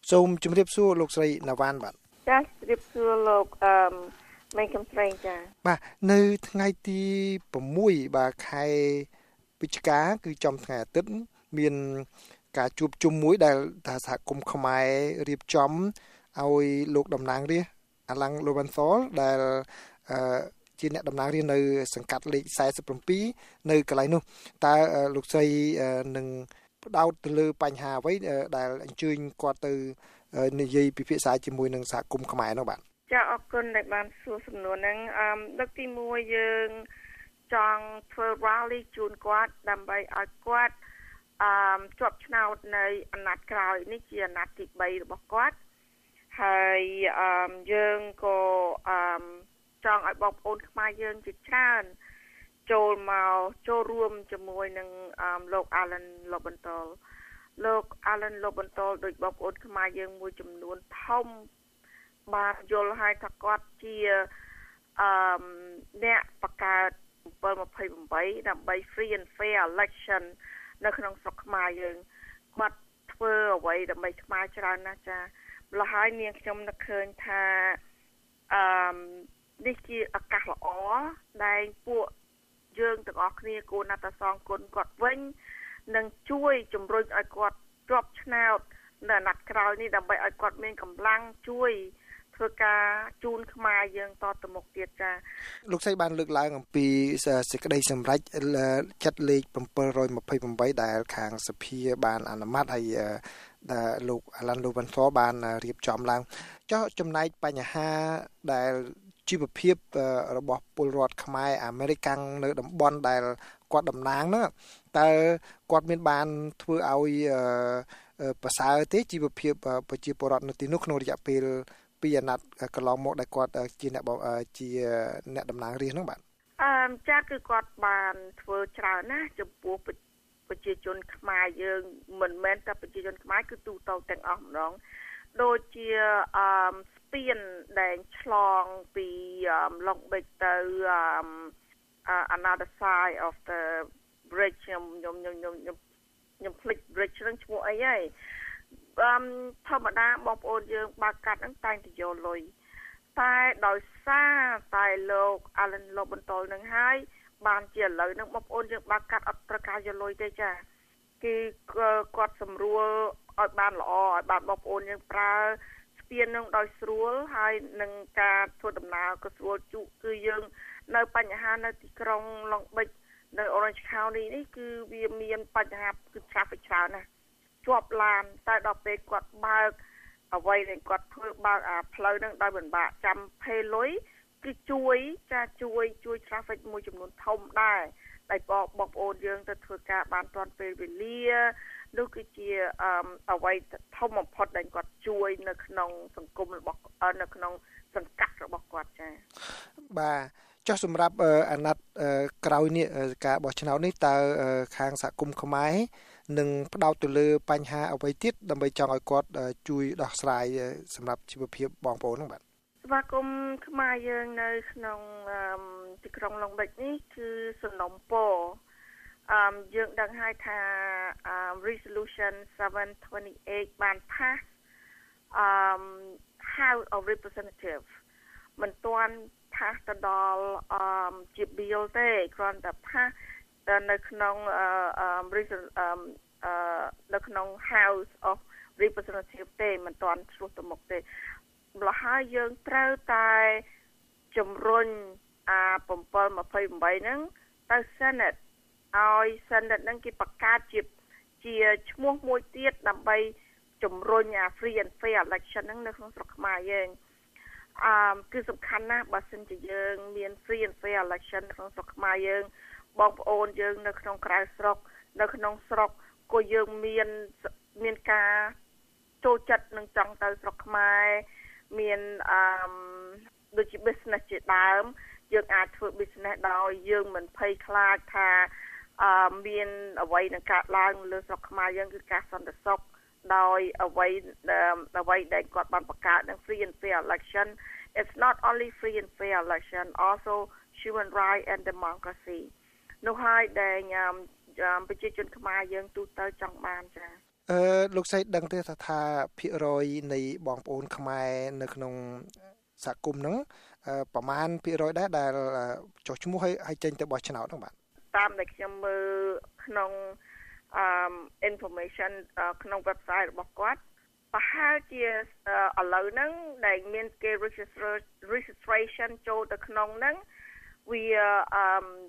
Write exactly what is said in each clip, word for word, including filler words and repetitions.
សូមជម្រាបសួរលោកស្រីណាវ៉ាន់បាទចាជម្រាបសួរលោកអឺមេកំស្រីចាបាទនៅថ្ងៃទី6បាទខែវិច្ឆិកាគឺចំថ្ងៃអាទិត្យមានការជួបជុំមួយដែលថាសហគមន៍ខ្មែររៀបចំឲ្យលោកតំណាងរាស្ត្រអាឡាំងឡូវ៉ាន់សលដែលអឺជាអ្នកតំណាងរាស្ត្រនៅសង្កាត់លេខสี่สิบเจ็ดនៅកន្លែងនោះតើលោកស្រីនឹងផ្ដោតទៅលើបញ្ហាអ្វីដែលអញ្ជើញគាត់ទៅនិយាយពិភាក្សាជាមួយនឹងសហគមន៍ខ្មែរនោះបាទចាអរគុណដែលបានសួរសំណួរហ្នឹងអឺដឹកទីមួយយើងចង់ធ្វើ rally ជូនគាត់ដើម្បីឲ្យគាត់អឺជាប់ឆ្នោតនៅអាណត្តិក្រោយនេះជាអាណត្តិទី3របស់គាត់ហើយអឺយើងក៏អឺចង់ឲ្យបងប្អូនខ្មែរយើងជាច្រើនចូលមកចូលរួមជាមួយនឹងលោក Alan Lobenthal លោក Alan Lobenthal ដោយបងប្អូនខ្មែរយើងមួយចំនួនធំបានយល់ឲ្យថាគាត់ជាអឺអ្នកបង្កើតbảy hai eightដើម្បី free and fair election នៅក្នុងស្រុកខ្មែរយើងគាត់ធ្វើអ្វីដើម្បីខ្មែរច្រើនណាស់ចាម្ល៉េះហើយនាងខ្ញុំនឹកឃើញថាអឺនេះជាឱកាសល្អដែលពួកយើងទាំងអស់គ្នាគួរណាស់តែសងគុណគាត់វិញនិងជួយជំរុញឲ្យគាត់ជាប់ឆ្នោតនៅអាណត្តិក្រោយនេះដើម្បីឲ្យគាត់មានកម្លាំងជួយធ្វើការជូនខ្មែរយើងតទៅមុខទៀតចាលោកស្រីបានលើកឡើងអំពីសេចក្តីសម្រេចចាត់លេខbảy two eightដែលខាងសភាបានអនុម័តហើយដែលលោក Alan Lowenthal បានរៀបចំឡើងចុះចំណែកបញ្ហាដែលជីវភាពរបស់ពលរដ្ឋខ្មែរអាមេរិកនៅតំបន់ដែលគាត់តំណាងហ្នឹងតើគាត់មានបានធ្វើឲ្យប្រសើរទេជីវភាពប្រជាពលរដ្ឋនៅទីនោះក្នុងរយៈពេលពីអាណត្តិកន្លងមកដែលគាត់ជាអ្នកជាអ្នកតំណាងរាស្ត្រហ្នឹងបាទអឺចាគឺគាត់បានធ្វើច្រើនណាស់ចំពោះប្រជាជនខ្មែរយើងមិនមែនតែប្រជាជនខ្មែរគឺទូទៅទាំងអស់ម្ដងដូចជាអឺស្ពានដែលឆ្លងពី Long Beach ទៅ another side of the bridge ខ្ញុំខ្ញុំខ្ញុំខ្ញុំខ្ញុំភ្លេច bridge ហ្នឹងឈ្មោះអីហើយអឺធម្មតាបងប្អូនយើងបើកកាត់ហ្នឹងតែងតែយកលុយតែដោយសារតែលោក Alan Lowenthal នឹងហើយបានជាឥឡូវហ្នឹងបងប្អូនយើងបើកកាត់អត់ត្រូវការយកលុយទេចាគឺគាត់សម្រួលឲ្យបានល្អឲ្យបានបងប្អូនយើងប្រើស្ពាននឹងដោយស្រួលហើយនឹងការធ្វើដំណើរក៏ស្រួលជុគឺយើងនៅបញ្ហានៅទីក្រុង Long Beach នៅ Orange County នេះគឺវាមានបញ្ហាគឺ traffic ច្រើនណាស់ជាប់ឡានតែដល់ពេលគាត់បើកអ្វីដែលគាត់ធ្វើបើកអាផ្លូវនឹងដោយមិនបាក់ចាំផេលុយគឺជួយចាជួយជួយ traffic មួយចំនួនធំដែរដែលបងប្អូនយើងទៅធ្វើការបានទាន់ពេលវេលានោះគឺជាអឺអ្វីធំបំផុតដែលគាត់ជួយនៅក្នុងសង្គមរបស់នៅក្នុងសង្កាត់របស់គាត់ចា៎បាទចុះសម្រាប់អាណត្តិក្រោយនេះការបោះឆ្នោតនេះតើខាងសហគមន៍ខ្មែរនឹងផ្ដោតទៅលើបញ្ហាអ្វីទៀតដើម្បីចង់ឲ្យគាត់ជួយដោះស្រាយសម្រាប់ជីវភាពបងប្អូនហ្នឹងបាទស្វាគមន៍ខ្មែរយើងនៅក្នុងទីក្រុង Long Beach នេះគឺសំណុំពរអឺយើងដឹងហើយថា resolution seven twenty-eight បាន pass អឺ House of Representative មិនទាន់ pass ទៅដល់អឺជា bill ទេគ្រាន់តែ pass នៅក្នុងអឺអឺនៅក្នុង House of Representative ទេមិនទាន់ឆ្លុះទៅមុខទេម្ល៉េះហើយយើងត្រូវតែជំរុញអាbảy two eightហ្នឹងទៅ Senate ឲ្យ Senate ហ្នឹងគេបង្កើតជាជាឈ្មោះមួយទៀតដើម្បីជំរុញអា free and fair election ហ្នឹងនៅក្នុងស្រុកខ្មែរយើងអឺគឺសំខាន់ណាស់បើសិនជាយើងមាន free and fair election ក្នុងស្រុកខ្មែរយើងបងប្អូនយើងនៅក្នុងក្រៅស្រុកនៅក្នុងស្រុកក៏យើងមានមានការចូលចិត្តនឹងចង់ទៅស្រុកខ្មែរមានអឺដូចជា business ជាដើមយើងអាចធ្វើ business ដោយយើងមិនភ័យខ្លាចថាអឺមានអ្វីនឹងកើតឡើងលើស្រុកខ្មែរយើងគឺការសន្តិសុខដោយអ្វីអ្វីដែលគាត់បានបង្កើតនឹង free and fair election it's not only free and fair election also human right and democracy នោះហើយដែលប្រជាជនខ្មែរយើងទូទៅចង់បានចា៎អឺលោកស្រីដឹងទេថាភាគរយនៃបងប្អូនខ្មែរនៅក្នុងសហគមន៍ហ្នឹងប្រមាណភាគរយដែរដែលចុះឈ្មោះឲ្យចេញទៅបោះឆ្នោតហ្នឹងបាទតាមដែលខ្ញុំមើលក្នុងអឺ information ក្នុង website របស់គាត់ប្រហែលជាឥឡូវហ្នឹងដែលមានគេ registration ចូលទៅក្នុងហ្នឹងវាអឺ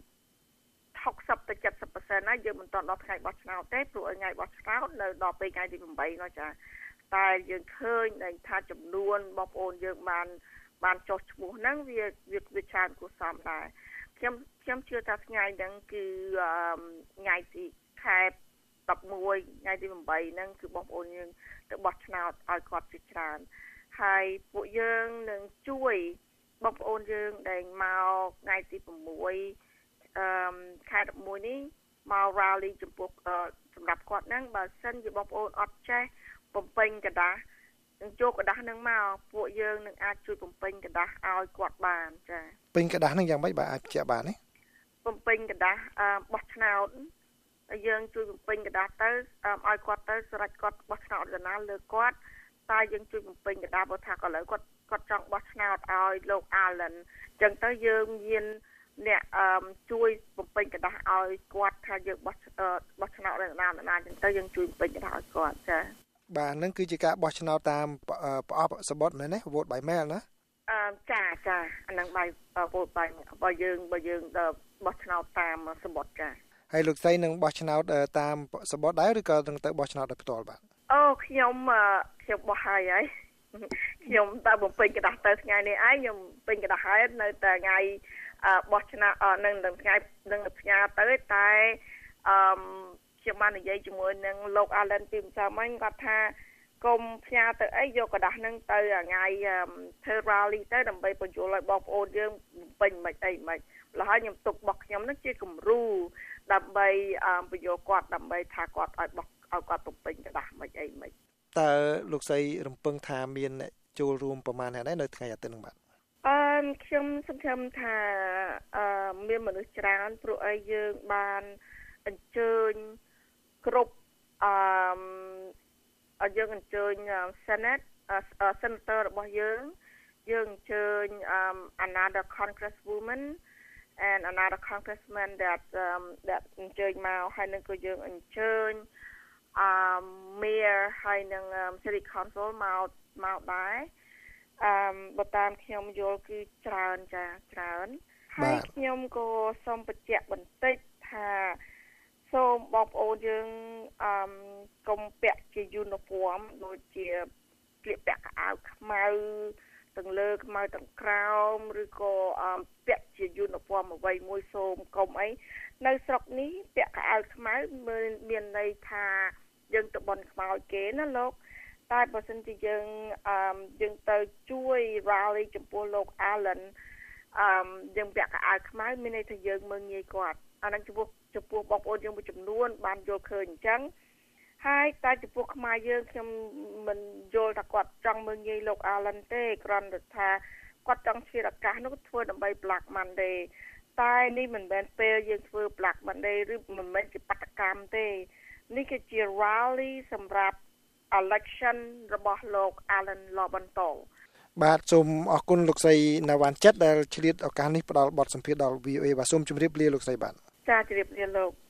60ទៅ70% ណាយើងមិនទាន់ដល់ថ្ងៃបោះឆ្នោតទេព្រោះថ្ងៃបោះឆ្នោតនៅដល់ពេលថ្ងៃទីeightនោះចាតែយើងឃើញថាចំនួនបងប្អូនយើងបានបានចុះឈ្មោះហ្នឹងវាវាច្រើនគួរសមដែរខ្ញុំខ្ញុំជឿថាថ្ងៃហ្នឹងគឺថ្ងៃទីខែelevenថ្ងៃទីeightហ្នឹងគឺបងប្អូនយើងទៅបោះឆ្នោតឲ្យគាត់ជាច្រើនហើយពួកយើងនឹងជួយបងប្អូនយើងដែលមកថ្ងៃទីsixអឺខែelevenនេះមក rally ចំពោះសម្រាប់គាត់ហ្នឹងបើសិនជាបងប្អូនអត់ចេះបំពេញกระดาษនឹងយកกระดาษហ្នឹងមកពួកយើងនឹងអាចជួយបំពេញกระดาษឲ្យគាត់បានចាពេញกระดาษហ្នឹងយ៉ាងម៉េចបើអាចបញ្ជាក់បានទេបំពេញกระดาษបោះឆ្នោតយើងជួយបំពេញกระดาษទៅឲ្យគាត់ទៅស្រេចគាត់បោះឆ្នោតកណាលើគាត់តែយើងជួយបំពេញกระดาษបើថាឥឡូវគាត់គាត់ចង់បោះឆ្នោតឲ្យលោក Allen អញ្ចឹងទៅយើងមានអ្នកអឺជួយបំពេញกระดาษឲ្យគាត់ថាយើងបោះបោះឆ្នោតនៅណាណាអញ្ចឹងទៅយើងជួយបំពេញกระดาษឲ្យគាត់ចាបាទនឹងគឺជាការបោះឆ្នោតតាមប្រអប់សបុតមែនទេ vote by mail ណាអឺចាចាអានឹង by vote by បើយើងបើយើងបោះឆ្នោតតាមសបុតចាហើយលោកស្រីនឹងបោះឆ្នោតតាមសបុតដែរឬក៏នឹងទៅបោះឆ្នោតដោយផ្ទាល់បាទអូខ្ញុំខ្ញុំបោះហើយហើយខ្ញុំតែបំពេញกระดาษទៅថ្ងៃនេះឯងខ្ញុំពេញกระดาษហើយនៅតែថ្ងៃបោះឆ្នោតនឹងនឹងថ្ងៃនឹងផ្ញើទៅតែអឺខ្ញុំបាននិយាយជាមួយនឹងលោក Allen ពីម្សិលមិញគាត់ថាកុំផ្ញើទៅអីយកกระดาษនឹងទៅថ្ងៃធ្វើ rally ទៅដើម្បីបញ្យល់ឲ្យបងប្អូនយើងពេញមិនអីមិនម្ល៉េះហើយខ្ញុំទុករបស់ខ្ញុំនឹងជាគំរូដើម្បីបញ្យល់គាត់ដើម្បីថាគាត់ឲ្យបោះឲ្យគាត់បំពេញกระดาษមិនអីមិនតើលោកស្រីរំពឹងថាមានអ្នកចូលរួមប្រមាណដែរនៅថ្ងៃអាទិត្យហ្នឹងបាទអឺខ្ញុំសង្ឃឹមថាអឺមានមនុស្សច្រើនព្រោះអីយើងបានអញ្ជើញគ្រប់អឺយើងអញ្ជើញ Senate Senator របស់យើងយើងអញ្ជើញ another congresswoman and another congressman that um, that អញ្ជើញមកហើយនឹងក៏យើងអញ្ជើញអឺ mayor ហើយនឹង city council មកមកដែរអឺបើតាមខ្ញុំយល់គឺច្រើនចាច្រើនហើយខ្ញុំក៏សូមបញ្ជាក់បន្តិចថាសូមបងប្អូនយើងអឺកុំពាក់ជា uniform ដូចជាស្លៀកពាក់ខោអាវខ្មៅទាំងលើខ្មៅទាំងក្រោមឬក៏ពាក់ជា uniform អ្វីមួយសូមកុំអីនៅស្រុកនេះពាក់ខោអាវខ្មៅមានន័យថាយើងទៅបន់ខ្មោចគេណាលោកតែបើសិនជាយើងអឺយើងទៅជួយ rally ចំពោះលោក Allen អឺយើងពាក់ខោអាវខ្មៅមានន័យថាយើងមើលងាយគាត់អានឹងចំពោះចំពោះបងប្អូនយើងមួយចំនួនបានយល់ឃើញអញ្ចឹងហើយតែចំពោះខ្មែរយើងខ្ញុំមិនយល់ថាគាត់ចង់មើលងាយលោក Allen ទេគ្រាន់តែថាគាត់ចង់ឆ្លៀតឱកាសនោះធ្វើដើម្បី Black Monday តែនេះមិនមែនពេលយើងធ្វើ Black Monday ឬមិនមែនជាបាតកម្មទេនេះគឺជា rally សម្រាប់ election របស់លោក Allen Lobanto បាទសូមអរគុណលោកស្រីណាវ៉ាន់ចិត្តដែលឆ្លៀតឱកាសនេះផ្ដល់បទសម្ភាសន៍ដល់ V O A បាទសូមជម្រាបលាលោកស្រីបាទចាជម្រាបលាលោក